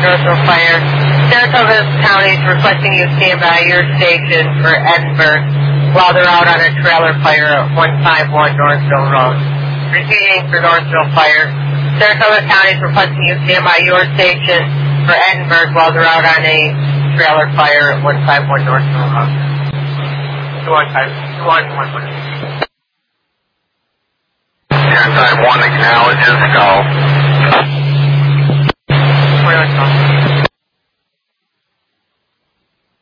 Northville Fire. Saratoga County is requesting you stand by your station for Edinburgh while they're out on a trailer fire at 151 Northville Road. Repeating for Northville Fire. Saratoga County is requesting you stand by your station for Edinburgh while they're out on a trailer fire at 151 Northville Road. 215. Type 1 acknowledges call. Where is it?